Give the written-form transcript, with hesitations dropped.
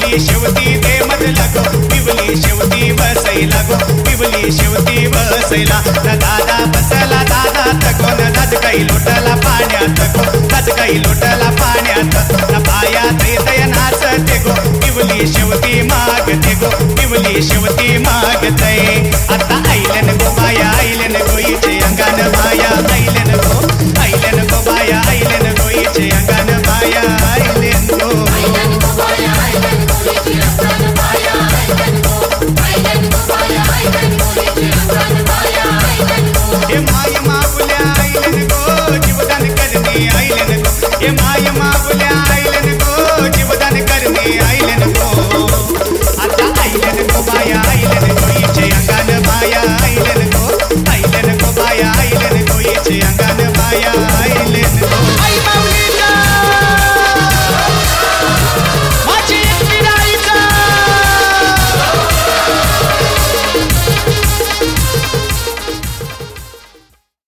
बिवली शेवटी ते मधला गो बिवली शेवटी वसैला गो बिवली शेवटी वसैला न दादा बसला दादात गो न दाज काही लोटला पाण्यात गो दाज काही लोटला पाण्यात न पायात येत